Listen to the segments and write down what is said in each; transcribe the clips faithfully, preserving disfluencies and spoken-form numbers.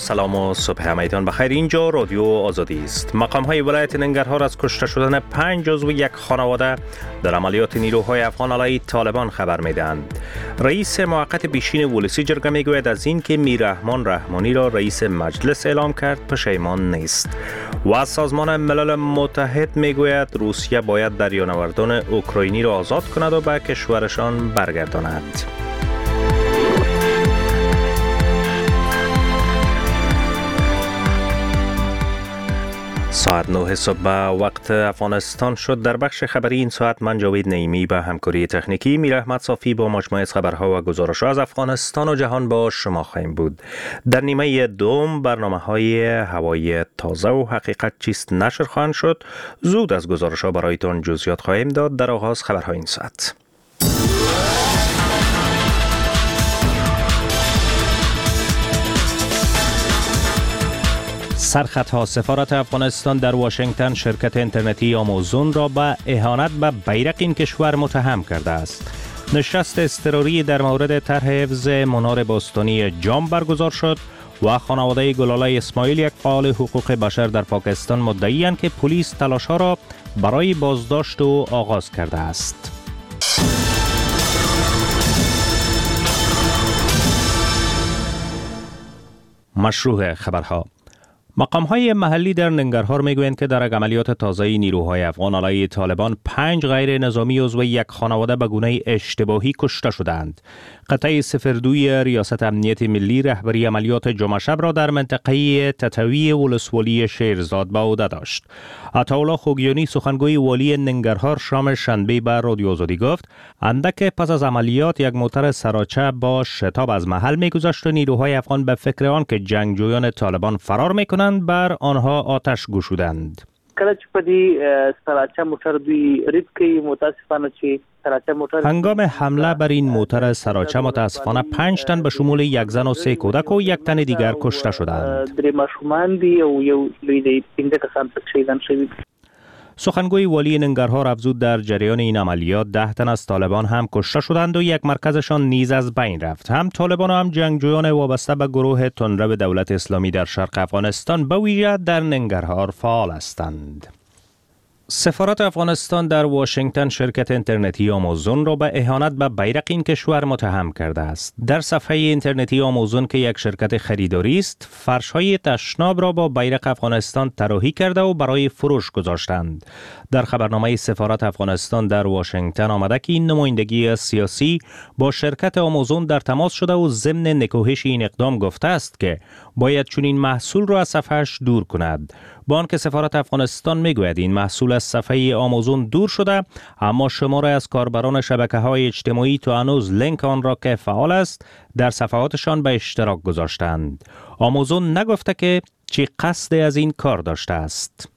سلام و صبح میدان بخیر. اینجا رادیو آزادی است. مقام های ولایت ننگرهار از کشته شدن پنج عضو یک خانواده در عملیات نیروهای افغان علیه طالبان خبر میدهند. رئیس موقت بیشین ولسی جرگه میگوید از این که میررحمان رحمانی را رئیس مجلس اعلام کرد پشیمان نیست. و سازمان ملل متحد میگوید روسیه باید دریانوردان اوکراینی را آزاد کند و به کشورشان برگرداند. ساعت نه صبح وقت افغانستان شد. در بخش خبری این ساعت من جاوید نعیمی به همکاری تکنیکی، میر احمد صافی با مجموعه از خبرها و گزارش‌ها از افغانستان و جهان با شما خواهیم بود. در نیمه دوم برنامه‌های هوایی تازه و حقیقت چیست نشر خواهند شد. زود از گزارش‌ها برایتان جزئیات خواهیم داد. در آغاز خبرهای این ساعت. سرخطها: سفارت افغانستان در واشنگتن شرکت اینترنتی آمازون را به اهانت به بیرق این کشور متهم کرده است. نشست اضطراری در مورد طرح حفظ منار باستانی جام برگزار شد و خانواده گلالای اسماعیل، یک فعال حقوق بشر در پاکستان، مدعی‌اند که پلیس تلاش‌ها را برای بازداشت او آغاز کرده است. مشروع خبرها: مقام‌های محلی در ننگرهار میگویند که در عملیات تازه نیروهای افغان علیه طالبان پنج غیر نظامی عضو یک خانواده به گونه اشتباهی کشته شدند. قطعه صفر دوی ریاست امنیت ملی رهبری عملیات جمعه شب را در منطقه تطوی ولسوالی شیرزاد به عهده داشت. عطاالله خوگیانی، سخنگوی والی ننگرهار، شام شنبه به رادیو آزادی گفت اندک پس از عملیات یک موتر سراچه با شتاب از محل میگذشت و نیروهای افغان به فکر آن که جنگجویان طالبان فرار میکنند بر آنها آتش گشودند. کله چې په دې سراچه موټر دوی ریب کوي، متاسفانه چې سراچه موټر هنگام حمله بر این موتر سراچه متاسفانه پنج تن به شمول یک زن و سه کودک و یک تن دیگر کشته شدند. درې ماشومان دي او یو لوی دی، پنځه کسان پکې شهیدان شوي. سخنگوی والی ننگرهار افزود در جریان این عملیات ده تن از طالبان هم کشته شدند و یک مرکزشان نیز از بین رفت. هم طالبان و هم جنگجویان وابسته به گروه تندرو دولت اسلامی در شرق افغانستان به ویژه در ننگرهار فعال هستند. سفارت افغانستان در واشنگتن شرکت اینترنتی آمازون را به اهانت به بیرق این کشور متهم کرده است. در صفحه اینترنتی آمازون که یک شرکت خریداری است، فرش‌های تشناب را با بیرق افغانستان طراحی کرده و برای فروش گذاشتند. در خبرنامه سفارت افغانستان در واشنگتن آمده که این نمایندگی سیاسی با شرکت آمازون در تماس شده و ضمن نکوهش این اقدام گفته است که باید چنین محصول را از صفحه‌اش دور کند. با آنکه سفارت افغانستان میگوید این محصول از صفحه آمازون دور شده، اما شماره از کاربران شبکه‌های اجتماعی تا هنوز لینک آن را که فعال است در صفحاتشان به اشتراک گذاشتند. آمازون نگفته که چی قصد از این کار داشته است.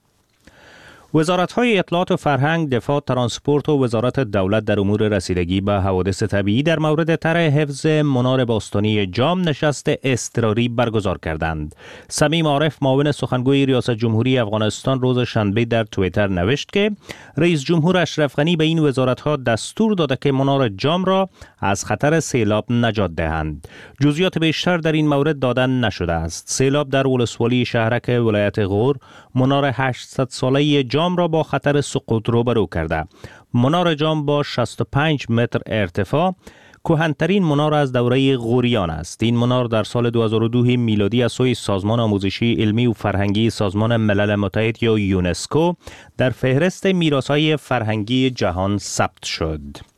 وزارت‌های اطلاعات و فرهنگ، دفاع، ترانسپورت و وزارت دولت در امور رسیدگی به حوادث طبیعی در مورد طرح حفظ منار باستانی جام نشست اضطراری برگزار کردند. صمیم عارف، معاون سخنگوی ریاست جمهوری افغانستان، روز شنبه در توییتر نوشت که رئیس جمهور اشرف غنی به این وزارت‌ها دستور داده که منار جام را از خطر سیلاب نجات دهند. جزئیات بیشتر در این مورد دادن نشده است. سیلاب در ولسوالی شهرک ولایت غور منار هشتصد ساله جام را با خطر سقوط روبرو کرده. منار جام با شصت و پنج متر ارتفاع کهن‌ترین منار از دوره غوریان است. این منار در سال دو هزار و دو میلادی از سوی سازمان آموزشی، علمی و فرهنگی سازمان ملل متحد یا یونسکو در فهرست میراث‌های فرهنگی جهان ثبت شد.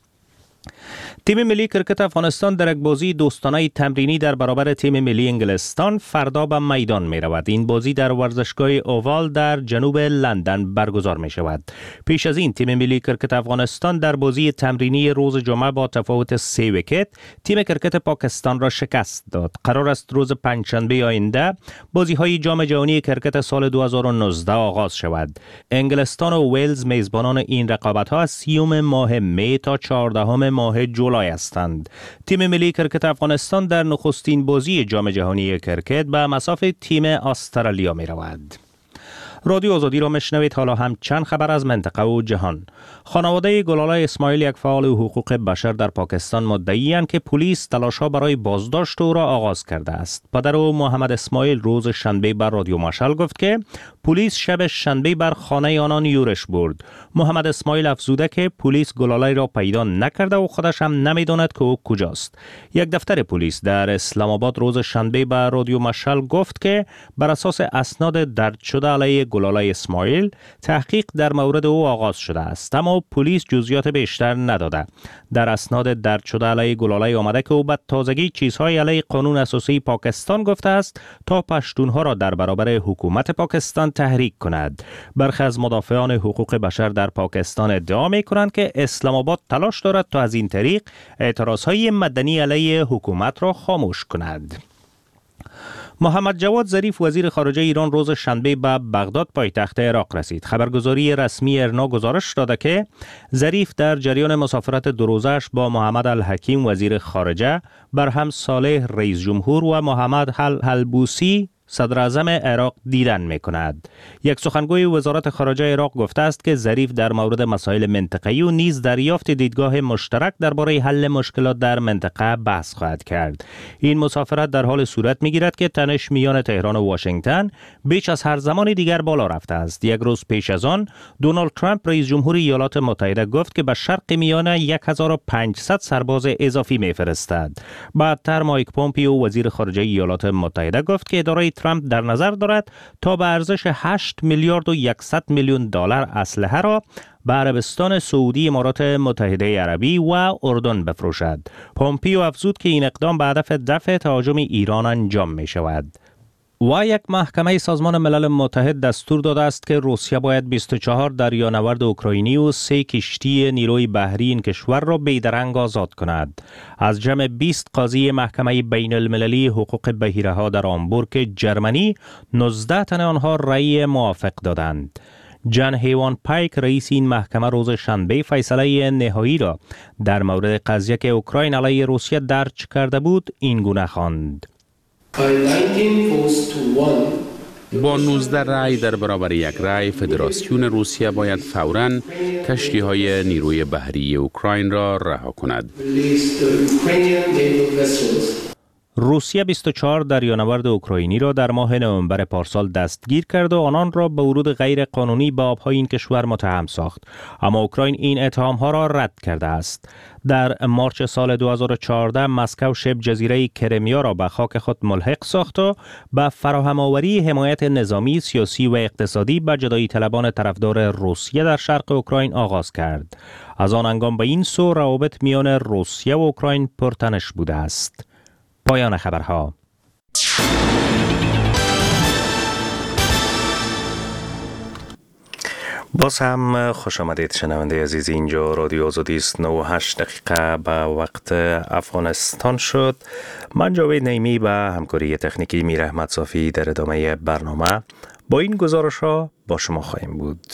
تیم ملی کرکت افغانستان در یک بازی دوستانه تمرینی در برابر تیم ملی انگلستان فردا به میدان می رود. این بازی در ورزشگاه اووال در جنوب لندن برگزار می شود. پیش از این تیم ملی کرکت افغانستان در بازی تمرینی روز جمعه با تفاوت سه ویکت تیم کرکت پاکستان را شکست داد. قرار است روز پنجشنبه آینده بازی های جام جهانی کرکت سال دو هزار و نوزده آغاز شود. انگلستان و ویلز میزبانان این رقابت ها از سیوم ماه می تا چهاردهم ماه جولای هستند. تیم ملی کرکت افغانستان در نخستین بازی جام جهانی کرکت به مصاف تیم استرالیا می رود. رادیو آزادی را میشنوید. حالا هم چند خبر از منطقه و جهان. خانواده گلالای اسماعیل، یک فعال حقوق بشر در پاکستان، مدعی‌اند که پلیس تلاش‌ها برای بازداشت او را آغاز کرده است. پدر او محمد اسماعیل روز شنبه بر رادیو مشعل گفت که پلیس شب شنبه بر خانه آنان یورش برد. محمد اسماعیل افزوده که پلیس گلالای را پیدا نکرده و خودش هم نمی‌داند که او کجاست. یک دفتر پلیس در اسلام آباد روز شنبه بر رادیو مشعل گفت که بر اساس اسناد درج شده علیه گلالای اسماعیل تحقیق در مورد او آغاز شده است، اما پلیس جزئیات بیشتر نداده. در اسناد درج شده علیه گلالای آمده که او به تازگی چیزهای علیه قانون اساسی پاکستان گفته است تا پشتونها را در برابر حکومت پاکستان تحریک کند. برخی از مدافعان حقوق بشر در پاکستان ادعا می کنند که اسلام آباد تلاش دارد تا از این طریق اعتراضهای مدنی علیه حکومت را خاموش کند. محمد جواد ظریف وزیر خارجه ایران روز شنبه به بغداد پایتخت عراق رسید. خبرگزاری رسمی ارنا گزارش داده که ظریف در جریان مسافرت دو روزه‌اش با محمد الحکیم وزیر خارجه، برهم صالح رئیس جمهور و محمد الحلبوسی صدر اعظم عراق دیدن می کند. یک سخنگوی وزارت خارجه عراق گفته است که ظریف در مورد مسائل منطقه‌ای و نیز دریافت دیدگاه مشترک درباره حل مشکلات در منطقه بحث خواهد کرد. این مسافرت در حال صورت می گیرد که تنش میان تهران و واشنگتن بیش از هر زمان دیگر بالا رفته است. یک روز پیش از آن دونالد ترامپ رئیس جمهور ایالات متحده گفت که به شرق میانه هزار و پانصد سرباز اضافی می فرستد. بعدتر مایک پومپیو وزیر خارجه ایالات متحده گفت که اداره ترامپ در نظر دارد تا به ارزش هشت میلیارد و صد میلیون دلار اسلحه را به عربستان سعودی، امارات متحده عربی و اردن بفروشد. پومپیو افزود که این اقدام به هدف دفع تهاجم ایران انجام می شود. و یک محکمه سازمان ملل متحد دستور داده است که روسیه باید بیست و چهار دریانورد اوکراینی و سه کشتی نیروی بحری این کشور را بیدرنگ آزاد کند. از جمع بیست قاضی محکمه بین المللی حقوق بحیره‌ها در آمبورگ جرمنی، نوزده تن آنها رأی موافق دادند. جان هیوان پایک رئیس این محکمه روز شنبه فیصله نهایی را در مورد قضیه که اوکراین علیه روسیه درج کرده بود این گونه خواند: با نوزده رأی در برابر یک رأی، فدراسیون روسیه باید فوراً کشتی‌های نیروی بحری اوکراین را رها کند. روسیه بیست و چهار دریانورد اوکراینی را در ماه نوامبر پارسال دستگیر کرد و آنان را به ورود غیر قانونی به آبهای این کشور متهم ساخت، اما اوکراین این اتهام‌ها را رد کرده است. در مارچ سال دو هزار و چهارده مسکو شبه جزیره کرمیا را به خاک خود ملحق ساخت و به فراهم آوری حمایت نظامی، سیاسی و اقتصادی به جدایی طلبان طرفدار روسیه در شرق اوکراین آغاز کرد. از آن هنگام به این سو روابط میان روسیه و اوکراین پرتنش بوده است. پایان خبرها. باز هم خوش آمدید شنونده عزیز. اینجا رادیو آزادی است. نه و هشت دقیقه به وقت افغانستان شد. من جاوید نعیمی به همکاری تکنیکی میر احمد صافی در ادامه برنامه با این گزارش ها با شما خواهیم بود.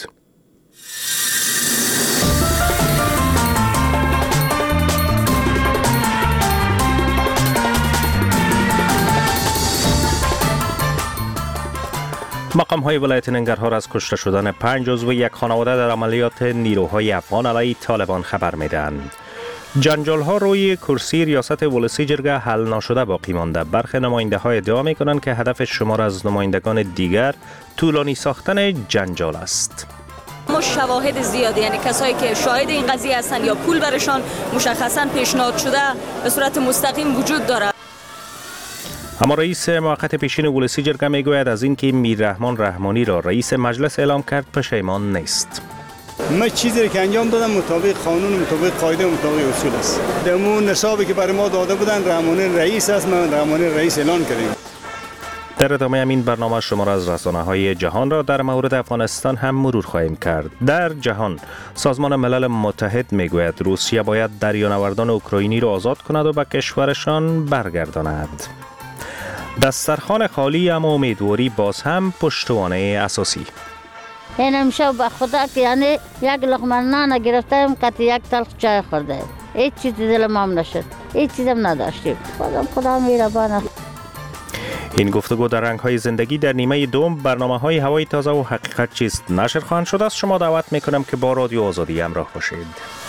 مقام های ولایت ننگرهار از کشته شدن پنج عضو یک خانواده در عملیات نیروهای افغان علیه طالبان خبر میدهند. جنجال ها روی کرسی ریاست ولسی جرگه حل نشده باقی مانده. برخی نماینده ها ادعا می کنند که هدف شمار از نمایندگان دیگر طولانی ساختن جنجال است. ما شواهد زیاده، یعنی کسایی که شاهد این قضیه هستند یا پول برشان مشخصا پیشنهاد شده به صورت مستقیم وجود دارد. اما رئیس موقت پیشین ولسی جرگه میگوید از اینکه میر رحمان رحمانی را رئیس مجلس اعلام کرد پشیمان نیست. ما چیزی که انجام دادم مطابق قانون، مطابق قاعده و مطابق اصول است. در اون نصابی که برای ما داده بودن رحمانی رئیس است، من رحمانی رئیس اعلان کردیم. در ادامه همین برنامه شما را از رسانه‌های جهان را در مورد افغانستان هم مرور خواهیم کرد. در جهان سازمان ملل متحد میگوید روسیه باید دریانوردان اوکراینی را آزاد کند و به کشورشان برگرداند. دسترخوان خالی اما امیدواری باز هم پشتوانه اساسی. این امشب به خدا که یعنی یک لقمه نان گرفتیم که یک تلخ چای خورده، هیچ چیزی دل ما نشد، هیچ چیزم نداشتیم. خدا خدا مهربانه. این گفتگو در رنگ‌های زندگی در نیمه دوم برنامه‌های هوای تازه و حقیقت چیست نشر خواهند شد. از شما دعوت می‌کنم که با رادیو آزادی همراه باشید.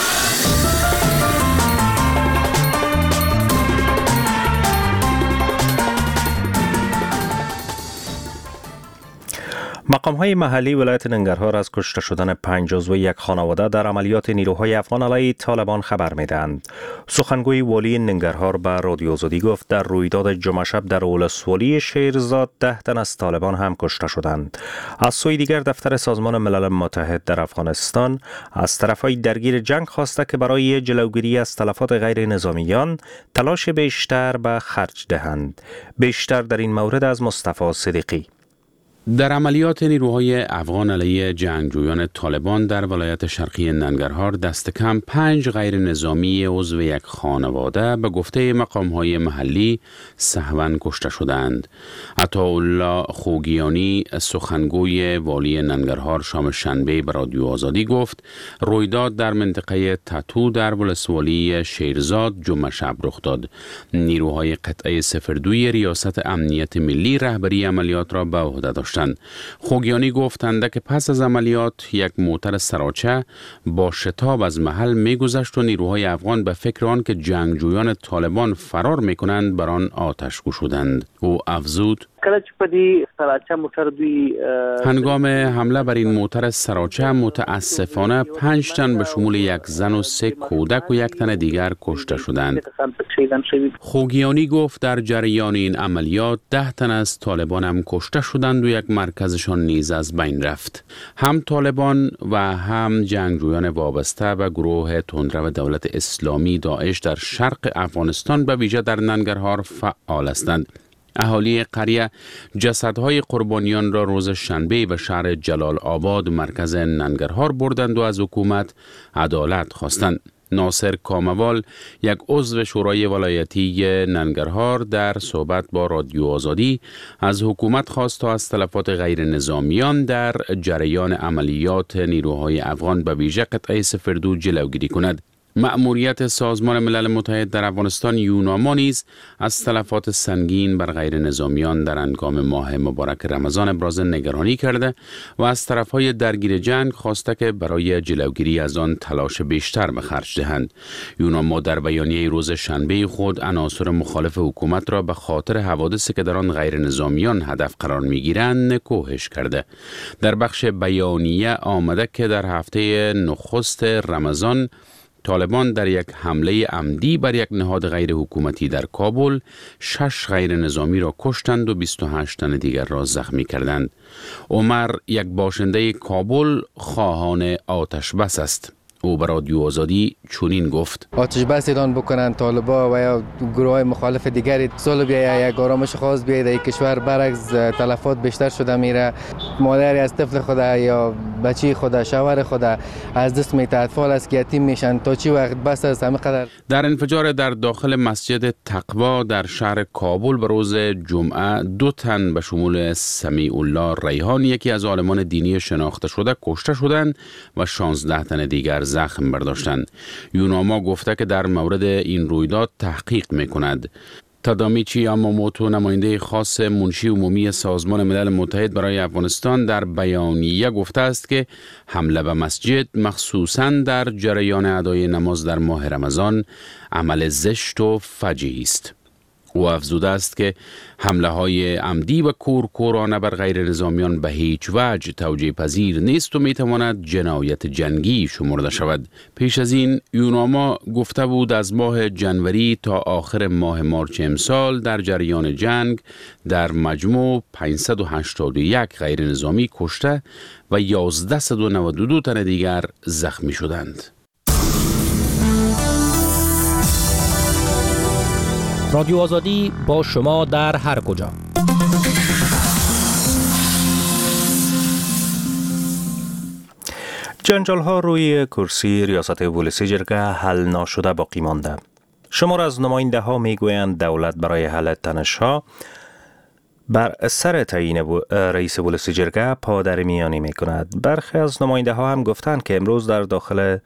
مقام‌های محلی ولایت ننگرهار از کشته شدن پنج عضو یک خانواده در عملیات نیروهای افغان علیه طالبان خبر می‌دهند. سخنگوی والی ننگرهار به رادیو آزادی گفت در رویداد جمعه شب در ولسوالی شیرزاد ده تن از طالبان هم کشته شدند. از سوی دیگر دفتر سازمان ملل متحد در افغانستان از طرفهای درگیر جنگ خواسته که برای جلوگیری از تلفات غیر نظامیان تلاش بیشتر به خرج دهند. بیشتر در این مورد از مصطفی صدیقی. در عملیات نیروهای افغان علیه جنگجویان طالبان در ولایت شرقی ننگرهار دست کم پنج غیر نظامی عضو یک خانواده به گفته مقام‌های محلی سهواً کشته شدند. عطاالله خوگیانی سخنگوی والی ننگرهار شام شنبه به رادیو آزادی گفت رویداد در منطقه تتو در ولسوالی شیرزاد جمعه شب رخ داد. نیروهای قطعه صفر دو ریاست امنیت ملی رهبری عملیات را به عهده داشت. خوگیانی گفتند که پس از عملیات یک موتر سراچه با شتاب از محل می‌گذشت و نیروهای افغان به فکر آن که جنگجویان طالبان فرار می‌کنند بر آن آتش گشودند. او افزود هنگام حمله بر این موتر سراچه متاسفانه پنج تن به شمول یک زن و سه کودک و یک تن دیگر کشته شدند. خوگیانی گفت در جریان این عملیات ده تن از طالبان هم کشته شدند و یک مرکزشان نیز از بین رفت. هم طالبان و هم جنگجویان وابسته به گروه تندرو دولت اسلامی داعش در شرق افغانستان به ویژه در ننگرهار فعال هستند. اهالی قریه جسدهای قربانیان را روز شنبه به شهر جلال آباد مرکز ننگرهار بردند و از حکومت عدالت خواستند. ناصر کاموال یک عضو شورای ولایتی ننگرهار در صحبت با رادیو آزادی از حکومت خواست تا از تلفات غیر نظامیان در جریان عملیات نیروهای افغان به ویژه قطعه صفر دو جلوگیری کند. مأموریت سازمان ملل متحد در افغانستان یوناما نیز از تلفات سنگین بر غیر نظامیان در هنگام ماه مبارک رمضان ابراز نگرانی کرده و از طرفهای درگیر جنگ خواسته که برای جلوگیری از آن تلاش بیشتر به خرج دهند. یوناما در بیانیه روز شنبه خود عناصر مخالف حکومت را به خاطر حوادثی که در آن غیر نظامیان هدف قرار می‌گیرند نکوهش کرده. در بخش بیانیه آمده که در هفته نخست رمضان طالبان در یک حمله عمدی بر یک نهاد غیر حکومتی در کابل شش غیر نظامی را کشتند و بیست و هشت تن دیگر را زخمی کردند. عمر یک باشنده کابل خواهان آتش بس است. او به رادیو آزادی چنین گفت: آتش بس اعلان بکنن طالبا و یا گروهای مخالف دیگری صلح بیاید، یک آرامش خاص بیاید در کشور. برعکس تلفات بیشتر شده میره. مادری از طفل خود یا بچی خود شوهر خود از دست میته، اطفال از که یتیم میشن. تا چی وقت بس از همه قدر. در انفجار در داخل مسجد تقوا در شهر کابل به روز جمعه دو تن به شمول سمیع الله ریحان یکی از عالمان دینی شناخته شده کشته شدند و شانزده تن دیگر زخم برداشتند. یوناما گفته که در مورد این رویداد تحقیق میکند. تادامیچی یاماموتو نماینده خاص منشی عمومی سازمان ملل متحد برای افغانستان در بیانیه گفته است که حمله به مسجد مخصوصاً در جریان ادای نماز در ماه رمضان عمل زشت و فجیع است. او افزوده است که حمله های عمدی و کورکورانه بر غیر نظامیان به هیچ وجه توجیه پذیر نیست و می تواند جنایت جنگی شمرده شود. پیش از این یوناما گفته بود از ماه جنوری تا آخر ماه مارچ امسال در جریان جنگ در مجموع پانصد و هشتاد و یک غیر نظامی کشته و یازده و نود و دو تن دیگر زخمی شدند. رادیو آزادی با شما در هر کجا. جنجال ها روی کرسی ریاست ولسی جرگه حل نشده باقی مانده. شمار از نماینده ها می گویند دولت برای حل تنش ها بر سر تعیین رئیس ولسی جرگه پادر میانی می کند. برخی از نماینده ها هم گفتند که امروز در داخل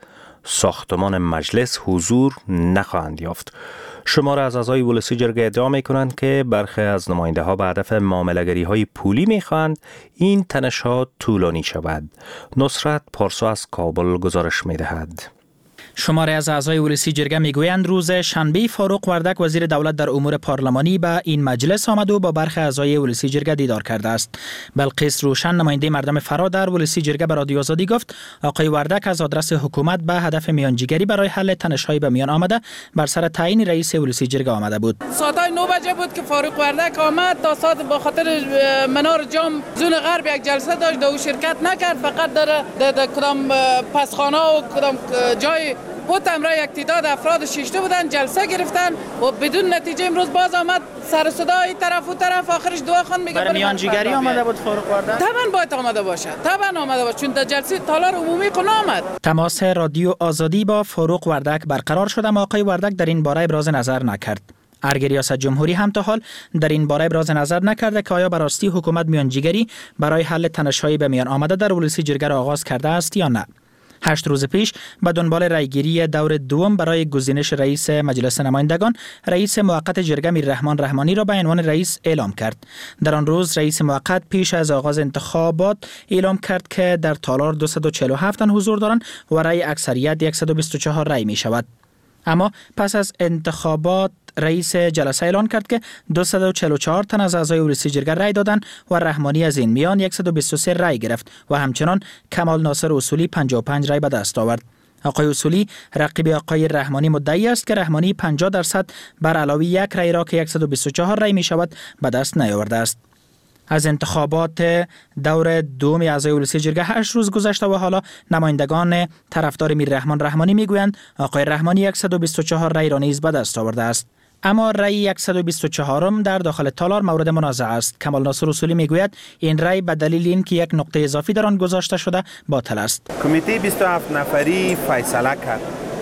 ساختمان مجلس حضور نخواهند یافت. شماره از اعضای ولسی جرگه ادعا می کنند که برخی از نماینده ها به هدف معامله‌گری های پولی می خواهند این تنش ها طولانی شود. نصرت پارسا از کابل گزارش می دهد. شماره از اعضای ولسی جرگه میگویند روز شنبه فاروق وردک وزیر دولت در امور پارلمانی به این مجلس آمد و با برخی اعضای ولسی جرگه دیدار کرده است. بلقیس روشن نماینده مردم فرا در ولسی جرگه به رادیو آزادی گفت آقای وردک از آدرس حکومت به هدف میانجیگری برای حل تنش‌های به میان آمده بر سر تعیین رئیس ولسی جرگه آمده بود. ساعت نه بجه بود که فاروق وردک آمد. تا ساعت با خاطر منار جام زون غرب یک جلسه داشت و شرکت نکرد، فقط در در کدام پسخانه و کدام جای بود امرا یک تعداد افراد شیشته بودن جلسه گرفتن و بدون نتیجه امروز باز آمد سر صدا این طرف و طرف آخرش دعا خوان میگه برای میانجیگری آمده بود فاروق وردک. طبعا باید آمده باشه، طبعا آمده باشه چون در جلسه تالار عمومی قنا آمد. تماس رادیو آزادی با فاروق وردک برقرار شد اما آقای وردک در این باره ابراز نظر نکرد. ارگ ریاست جمهوری هم تا حال در این باره ابراز نظر نکرده که آیا به راستی حکومت میانجیگری برای حل تنش‌های به میان آمده در ولسی جرگه را آغاز کرده است یا نه. هشت روز پیش به دنبال رایگیری دور دوم برای گزینش رئیس مجلس نمایندگان، رئیس موقت جرگه میررحمان رحمانی را به عنوان رئیس اعلام کرد. در آن روز رئیس موقت پیش از آغاز انتخابات اعلام کرد که در تالار دویست و چهل و هفت تن حضور دارند و رأی اکثریت صد و بیست و چهار رأی می شود. اما پس از انتخابات رئیس جلسه اعلان کرد که دویست و چهل و چهار تن از اعضای ولسی جرگه رأی دادند و رحمانی از این میان صد و بیست و سه رأی گرفت و همچنان کمال ناصر اصولی پنجاه و پنج رأی به دست آورد. آقای اصولی رقیب آقای رحمانی مدعی است که رحمانی پنجاه درصد بر علاوه یک رأی را که صد و بیست و چهار رأی می شود به دست نیاورده است. از انتخابات دور دوم اعضای ولسی جرگه هشت روز گذشته و حالا نمایندگان طرفدار میررحمان رحمانی میگویند آقای رحمانی صد و بیست و چهار رأی را نیز به دست آورده است. اما رأی صد و بیست و چهار در داخل تالار مورد منازعه است. کمال ناصر اصولی میگوید این رأی به دلیل اینکه یک نقطه اضافی در آن گذاشته شده باطل است. کمیته بیست و هفت نفری فیصله کرد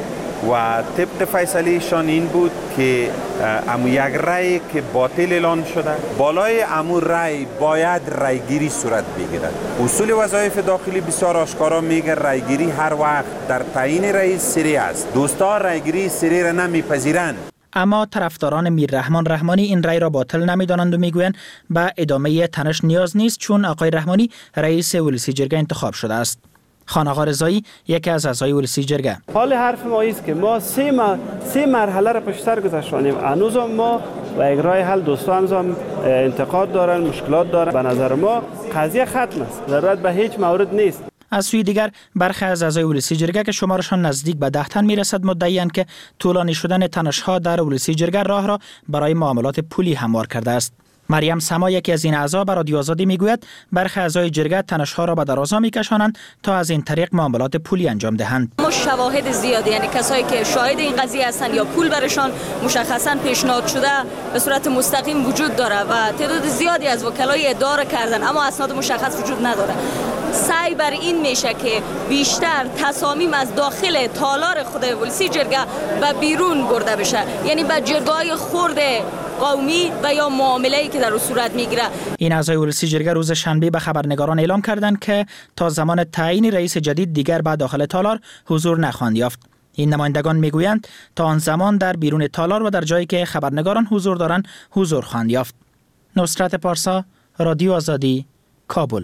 و طبق فیصلهشان این بود که امو یک رأی که باطل اعلان شده بالای امو رأی باید رأیگیری صورت بگیرد. اصول وظایف داخلی بسیار آشکارا میگه رأیگیری هر وقت در تعیین رئیس سری است. دوستا رأیگیری سری را نمیپذیرند. اما طرفداران میررحمان رحمانی این رأی را باطل نمیدانند و میگویند به ادامه تنش نیاز نیست چون آقای رحمانی رئیس ولسی جرگه انتخاب شده است. خان آقا رضایی یکی از اعضای ولسی جرگه: حال حرف ما است که ما سه ما سه مرحله را پشت سر گذاشتیم. هنوز ما و یک راه حل دوستان هم انتقاد دارن، مشکلات دارن. به نظر ما قضیه ختم است، ضرورت به هیچ مورد نیست. از سوی دیگر برخی از اعضای ولسی جرگه که شمارشان نزدیک به ده تن میرسد مدعی‌اند که طولانی شدن تنش‌ها در ولسی جرگه راه را برای معاملات پولی هموار کرده است. مریم سما یکی از این اعضا به رادیو آزادی میگوید برخی اعضای جرگه تنش‌ها را به درازا میکشانند تا از این طریق معاملات پولی انجام دهند. ما شواهد زیادی، یعنی کسایی که شاهد این قضیه هستند یا پول برشان مشخصا پیشنهاد شده به صورت مستقیم وجود داره و تعداد زیادی از وکلای ادعا کردن اما اسناد مشخص وجود نداره. سعی بر این میشه که بیشتر تصامیم از داخل تالار خود ولسی جرگه و بیرون برده بشه، یعنی به جرگه‌های خرد قومی و یا معامله‌ای که در اون صورت میگیره. این اعضای ولسی جرگه روز شنبه به خبرنگاران اعلام کردند که تا زمان تعیین رئیس جدید دیگر به داخل تالار حضور نخواهند یافت. این نمایندگان میگویند تا آن زمان در بیرون تالار و در جایی که خبرنگاران حضور دارند حضور خواهند یافت. نصرت پارسا، رادیو آزادی، کابل.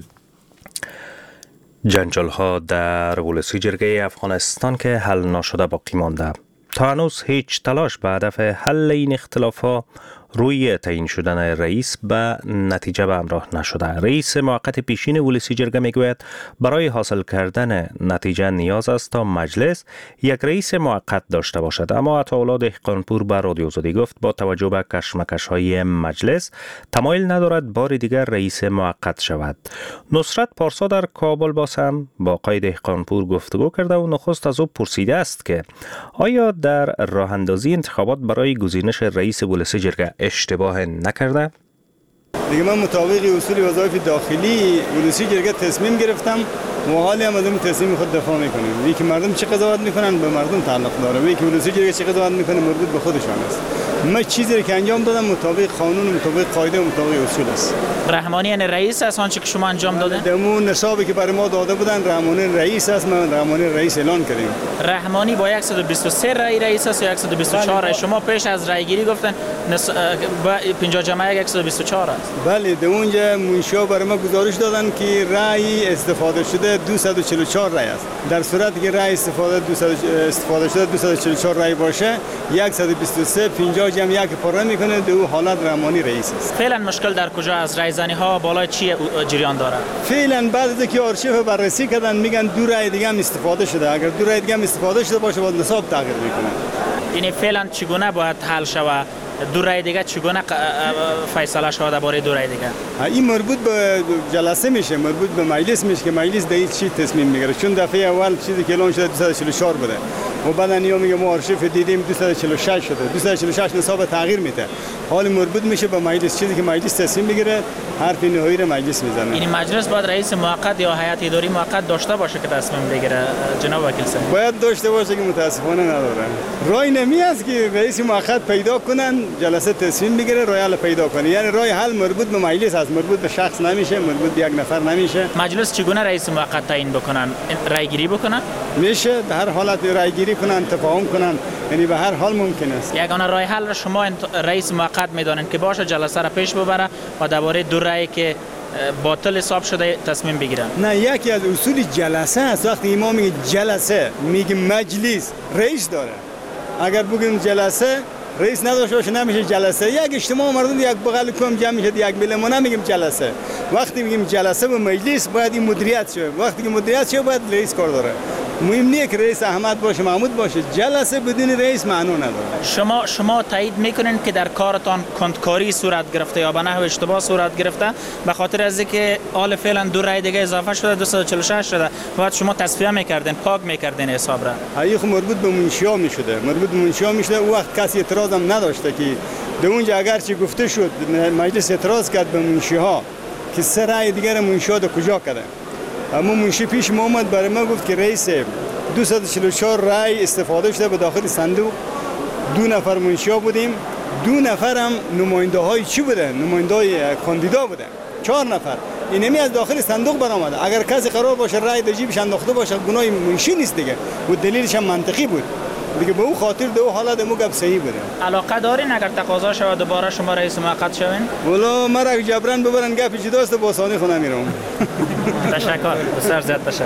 جنجال ها در ولسی جرگه افغانستان که حل نشده باقی مانده. تا هنوز هیچ تلاش به هدف حل این اختلاف ها روی تعیین شدن رئیس به نتیجه به همراه نشده. رئیس موقت پیشین ولسی جرگه میگوید برای حاصل کردن نتیجه نیاز است تا مجلس یک رئیس موقت داشته باشد. اما عطاالله دهقانپور به رادیو آزادی گفت با توجه به کشمکش های مجلس تمایل ندارد بار دیگر رئیس موقت شود. نصرت پارسا در کابل باز هم با آقای دهقانپور گفتگو کرده و نخست از او پرسیده است که آیا در راه اندازی انتخابات برای گزینش رئیس ولسی جرگه اشتباه نکرده؟ دیگه من مطابق اصول وظایف داخلی ولسی جرگه تصمیم گرفتم و حالی هم از اون تصمیم خود دفاع میکنیم. یکی مردم چه قضاوت میکنن به مردم تعلق داره و یکی ولسی جرگه چه قضاوت میکنه مربوط به خودشان است. من چیزی که انجام دادم مطابق قانون، مطابق قاعده و مطابق اصول است. رحمانی یعنی رئیس است آنچه که شما انجام دادن؟ دمون نصابی که برای ما داده بودن رحمانی رئیس است، من رحمانی رئیس اعلان کردیم. رحمانی با صد و بیست و سه رای رئیس است یا صد و بیست و چهار رای؟ شما پیش از رای گیری گفتن نس... با پنجاه جمعه صد و بیست و چهار است. بله، در اونجا منشیا برای ما گزارش دادن که رای استفاده شده دویست و چهل و چهار رای است. در صورتی که رای استفاده دویست استفاده شده دویست و چهل و چهار رای باشه، صد و بیست و سه پنجاه جمع یک پاره میکنه، در اون حالت رحمانی رئیس است. فعلا مشکل در کجا از رای زنی ها بالای چی جریان داره؟ فعلا بعد از اینکه آرشیو بررسی کردن میگن دو رای دیگه هم استفاده شده. اگر دو رای دیگه هم استفاده شده باشه باید نصاب تغییر میکنه. یعنی فعلا چگونه باید حل شود؟ دو رای دیگه چگونه فیصله شود درباره دو رای دیگه؟ این مربوط به جلسه میشه، مربوط به مجلس میشه که مجلس در این چی تصمیم میگیره. چون دفعه اول چیزی که اعلان شده دویست و چهل و چهار بوده و بعد انیا میگه ما آرشیو دیدیم دویست و چهل و شش شده. دویست و چهل و شش نصاب تغییر میده. حال مربوط میشه به مجلس، چیزی که مجلس تصمیم میگیره حرف نهایی رو مجلس میزنه. یعنی مجلس باید رئیس موقت یا هیئت اداری موقت داشته باشه که تصمیم بگیره جناب وکیل صاحب؟ باید داشته باشه که متاسفانه نداره. رای نمی است که رئیس موقت پیدا کنن، جلسه تصمیم بگیره، رای حل پیدا کنه. یعنی رای حل مربوط به مجلس است، مربوط به شخص نمیشه، مربوط به یک نفر نمیشه. مجلس چگونه رئیس موقت تعیین بکنن؟ رای گیری بکنن؟ میشه در هر حالت رای گیری کنن، تفاهم کنن، یعنی به هر حال ممکن است. یگانه رای حل را شما رئیس موقت میدانید که باشه جلسه را پیش ببره و درباره دو رای که باطل حساب شده تصمیم بگیرن. نه، یکی از اصول جلسه است. وقتی ما میگه جلسه میگه مجلس رئیس داره. اگر بگیم جلسه رئیس نداشته باشه نمیشه جلسه. یک اجتماع مردم یک بغل کم جمع میشه، یک بله ما نمیگیم جلسه. وقتی میگیم جلسه به مجلس باید این مدیریت شه. وقتی که مدیریت شه باید رئیس کار داره. مهم نیست که رئیس احمد باشه محمود باشه، جلسه بدون رئیس معنی نداره. شما شما تایید میکنین که در کارتان کندکاری صورت گرفته یا به نحو اشتباه صورت گرفته به خاطر از اینکه حال فعلا دو رای دیگه اضافه شده دویست و چهل و شش شده، بعد شما تصفیه میکردین، پاک میکردین حساب را؟ این مربوط به منشیا میشده، مربوط به منشیا میشده. او وقت کسی اعتراض هم نداشته که در اونجا اگر چی گفته شد مجلس اعتراض کرد به منشی‌ها که سه رای دیگر منشیا رو کجا کرده. اما منشی پیش ما اومد برای ما گفت که رئیس دویست و چهل و چهار رای استفاده شده به داخل صندوق. دو نفر منشیا بودیم، دو نفر هم نماینده های چی بوده؟ نماینده های کاندیدا بوده. چهار نفر اینمی از داخل صندوق برآمده. اگر کسی قرار باشه رای در جیبش انداخته باشه گناه منشی نیست دیگه. و دلیلش هم منطقی بود دیگه. به او خاطر دو حالت مو گپ صحیح بوده. علاقه دارین اگر تقاضا شود دوباره شما رئیس موقت شوین؟ والا مرا جبران ببرن گپ جداست با ثانی خونه میرم. تشکر، بسیار زیاد تشکر.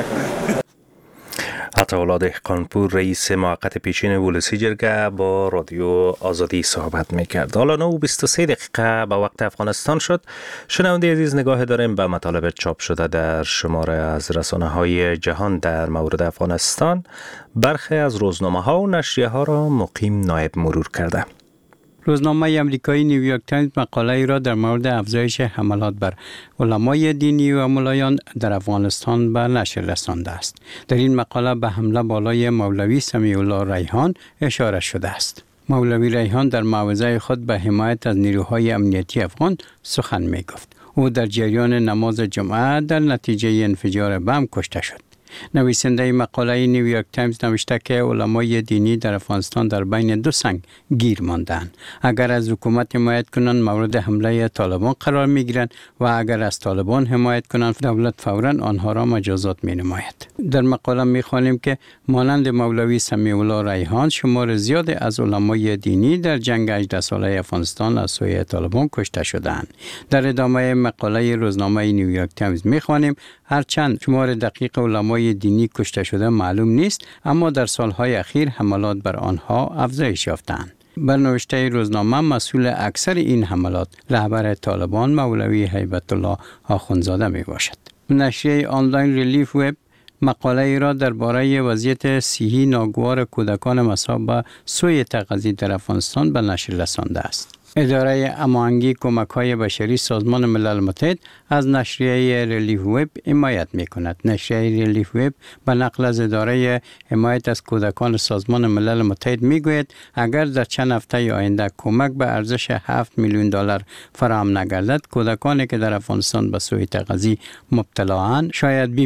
عطاالله دهقانپور رئیس موقت پیشین ولسی جرگه با رادیو آزادی صحبت میکرد. حالا نه و بیست و سه دقیقه به وقت افغانستان شد. شنونده عزیز نگاه داریم به مطالب چاپ شده در شماره از رسانه های جهان در مورد افغانستان. برخی از روزنامه ها و نشریه ها را مقیم نایب مرور کرده. روزنامه آمریکایی نیویورک تایمز مقاله‌ای را در مورد افزایش حملات بر علمای دینی و ملایان در افغانستان به نشر رسانده است. در این مقاله به حمله بالای مولوی سمیع الله ریحان اشاره شده است. مولوی ریحان در موعظه خود به حمایت از نیروهای امنیتی افغان سخن می گفت. او در جریان نماز جمعه در نتیجه انفجار بم کشته شد. نویسنده مقاله نیویورک تایمز نوشته که علمای دینی در افغانستان در بین دو سنگ گیر ماندند. اگر از حکومت حمایت کنند مورد حمله طالبان قرار می گیرند و اگر از طالبان حمایت کنند دولت فوراً آنها را مجازات می نماید. در مقاله می خوانیم که مانند مولوی سمیع الله ریحان شمار زیادی از علمای دینی در جنگ هجده ساله افغانستان از سوی طالبان کشته شدند. در ادامه مقاله روزنامه نیویورک تایمز می خوانیم هرچند شمار دقیق علمای دینی کشته شده معلوم نیست، اما در سالهای اخیر حملات بر آنها افزایش یافتند. بر نوشته روزنامه مسئول اکثر این حملات رهبر طالبان مولوی هیبت الله آخوندزاده می باشد. نشریه آنلاین ریلیف وب مقاله ای را درباره وضعیت صحی ناگوار کودکان مصاب به سوء تغذیه در افغانستان به نشر رسانده است. اداره هماهنگی کمک‌های بشری سازمان ملل متحد از نشریه ریلیف وب حمایت می‌کند. نشریه ریلیف وب به نقل از اداره حمایت از کودکان سازمان ملل متحد می‌گوید اگر در چند هفته آینده کمک به ارزش هفت میلیون دلار فراهم نگردد، کودکانی که در افغانستان به سوء تغذیه مبتلااند شاید بمیرند.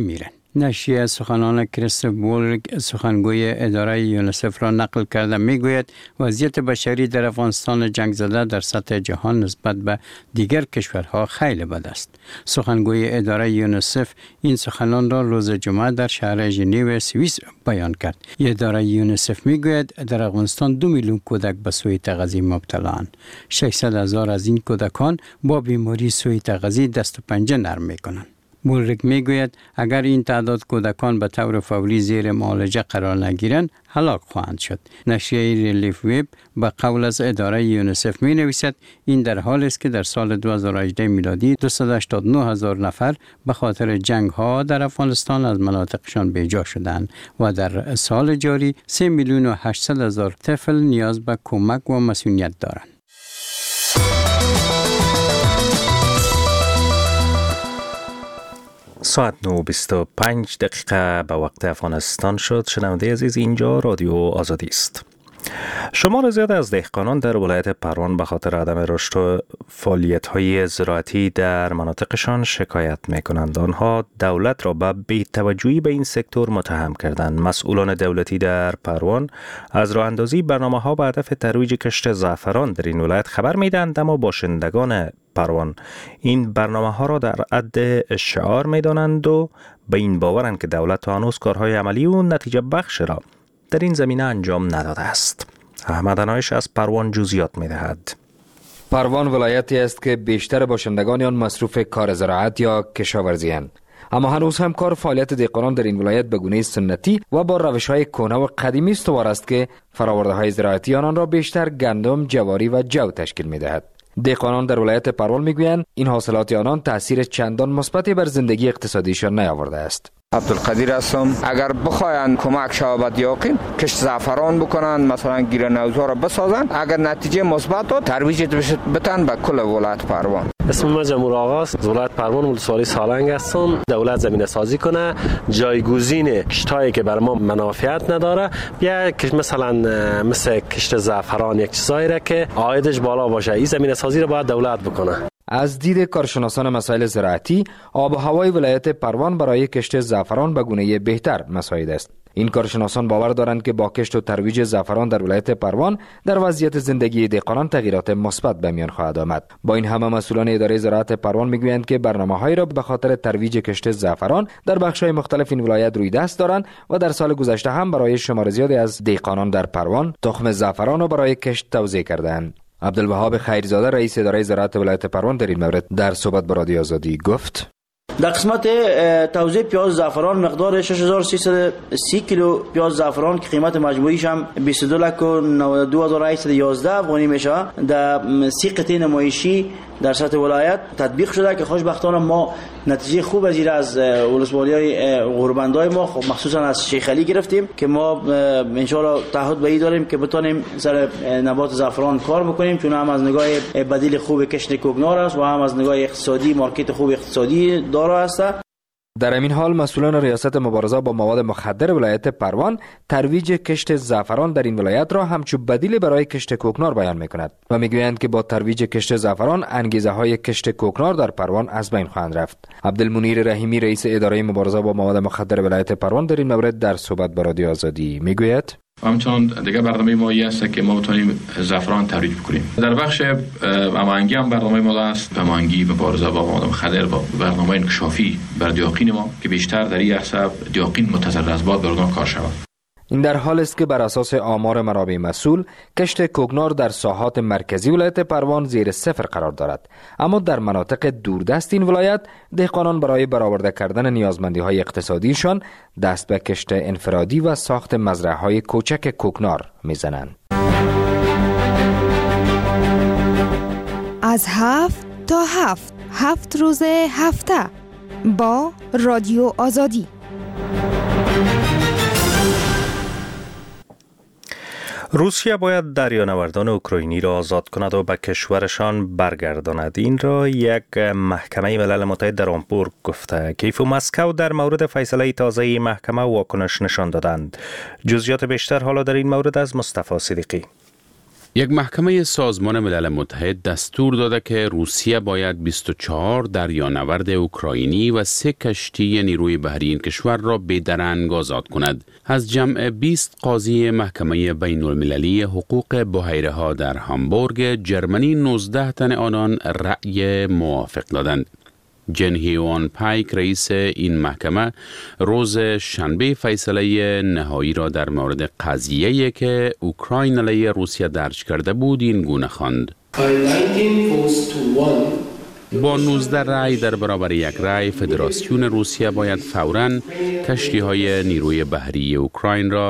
نشریه سخنان کریستوف بولرگ سخنگوی اداره یونیسف را نقل کرده میگوید وضعیت بشری در افغانستان جنگ زده در سطح جهان نسبت به دیگر کشورها خیلی بد است. سخنگوی اداره یونیسف این سخنان را روز جمعه در شهر ژنو سوئیس بیان کرد. اداره یونیسف میگوید در افغانستان دو میلیون کودک به سوی تغذیه مبتلااند. ششصد هزار از این کودکان با بیماری سوی تغذیه دست و پنجه نرم میکنند. بولرگ میگوید اگر این تعداد کودکان به طور فوری زیر معالجه قرار نگیرند هلاک خواهند شد. نشریه ریلیف ویب به قول از اداره یونیسف می نویسد این در حالی است که در سال دو هزار و هجده میلادی دویست و هشتاد و نه هزار نفر به خاطر جنگ ها در افغانستان از مناطقشان بیجا شدند و در سال جاری سه میلیون و هشتصد هزار طفل نیاز به کمک و مسئولیت دارند. ساعت نه و بیست و پنج دقیقه به وقت افغانستان شد. شنونده عزیز، اینجا رادیو آزادی است. شمار زیاد از دهقانان در ولایت پروان به خاطر عدم رشد و فعالیت‌های زراعتی در مناطقشان شکایت می‌کنند. آنها دولت را به بی‌توجهی به این سکتور متهم کردند. مسئولان دولتی در پروان از راه اندازی برنامه‌ها به هدف ترویج کشت زعفران در این ولایت خبر می‌دهند، اما باشندگان پروان این برنامه‌ها را در حد شعار می‌دانند و به این باورند که دولت تا هنوز کارهای عملی و نتیجه بخش را در این زمینه انجام نداده است. احمد انایش از پروان جزئیات می‌دهد. پروان ولایتی است که بیشتر باشندگان آن مصروف کار زراعت یا کشاورزی اند. اما هنوز هم کار فعالیت دهقانان در این ولایت به گونه سنتی و با روش‌های کهنه و قدیمی استوار است که فرآورده‌های زراعتی آنان را بیشتر گندم، جواری و جو تشکیل می‌دهد. دهقانان در ولایت پروان میگویند این حاصلات آنان تاثیر چندان مثبتی بر زندگی اقتصادیشان نیاورده است. عبدالقدیر هستم. اگر بخواین کمک شود به دیاقین کشت زعفران بکنن، مثلا گیرنوزها را بسازن، اگر نتیجه مثبت داد ترویج بتن به کل ولایت پروان. اسم من جمهور آقا است. ولایت پروان ولسوالی سالنگ هستم. دولت زمینه سازی کنه، جایگزین کشتایی که بر ما منافعت نداره، بیا کش مثلا مثل کشت زعفران یک چیزایی را که عایدش بالا باشه، این زمینه سازی را باید دولت بکنه. از دید کارشناسان مسائل زراعتی، آب و هوای ولایت پروان برای کشت زعفران به گونه بهتر مساعد است. این کارشناسان باور دارند که با کشت و ترویج زعفران در ولایت پروان در وضعیت زندگی دهقانان تغییرات مثبت به میان خواهد آمد. با این همه مسئولان اداره زراعت پروان میگویند که برنامه‌هایی را به خاطر ترویج کشت زعفران در بخش‌های مختلف این ولایت روی دست دارند و در سال گذشته هم برای شمار زیادی از دهقانان در پروان تخم زعفران را برای کشت توزیع کردند. عبدالوهاب خیرزاده رئیس اداره زراعت ولایت پروان در این مورد در صحبت با رادیو آزادی گفت: در قسمت توزیع پیاز زعفران مقدار شش هزار و سیصد و سی کیلو پیاز زعفران که قیمت مجموعیش هم بیست و دو لک و نود و دو هزار و هشتصد و یازده افغانی میشه، در سی قطعه نمایشی در سطح ولایت تطبیق شده که خوشبختانه ما نتیجه خوب از این از ولسوالی‌های غربندای ما مخصوصا از شیخ علی گرفتیم که ما ان شاء الله تعهد به این داریم که بتونیم سر نبات زعفران کار بکنیم، چون هم از نگاه بدیل خوب کشت کوکنار است و هم از نگاه اقتصادی مارکت خوب اقتصادی داره است. در این حال مسئولان ریاست مبارزه با مواد مخدر ولایت پروان ترویج کشت زعفران در این ولایت را همچو بدیل برای کشت کوکنار بیان می‌کند و میگویند که با ترویج کشت زعفران انگیزه های کشت کوکنار در پروان از بین خواهند رفت. عبدالمنیر رحیمی رئیس اداره مبارزه با مواد مخدر ولایت پروان در این مورد در صحبت با رادیو آزادی میگوید: همچنان دیگه برنامه ما است که ما بتونیم زعفران ترویج بکنیم. در بخش امانگی هم برنامه ما است، امانگی مبارزه با مواد مخدر با برنامه انکشافی بر دیاقین ما که بیشتر در این حساب دیاقین متضرر از باد بردن کار شود. این در حال است که بر اساس آمار منابع مسئول کشت کوکنار در ساحات مرکزی ولایت پروان زیر صفر قرار دارد، اما در مناطق دوردست این ولایت دهقانان برای برآورده کردن نیازمندی‌های اقتصادیشان دست به کشت انفرادی و ساخت مزرعه‌های کوچک کوکنار می‌زنند. از هفت تا هفت هفت روز هفته با رادیو آزادی. روسیه باید دریانوردان اوکراینی را آزاد کند و به کشورشان برگرداند. این را یک محکمه ملل متحد در آمبورگ گفته. کیف و مسکو در مورد فیصله تازه محکمه واکنش نشان دادند. جزئیات بیشتر حالا در این مورد از مصطفی صدیقی. یک محکمه سازمان ملل متحد دستور داده که روسیه باید بیست و چهار دریانورد اوکراینی و سه کشتی نیروی بحری این کشور را بی‌درنگ آزاد کند. از جمع بیست قاضی محکمه بین المللی حقوق بحیره ها در هامبورگ جرمنی نوزده تن آنان رأی موافق دادند. جن هیوان پایک رئیس این محکمه روز شنبه فیصله نهایی را در مورد قضیه‌ای که اوکراین علیه روسیه درج کرده بود این گونه خواند: با نوزده رأی در برابر یک رأی فدراسیون روسیه باید فوراً کشتی‌های نیروی بحری اوکراین را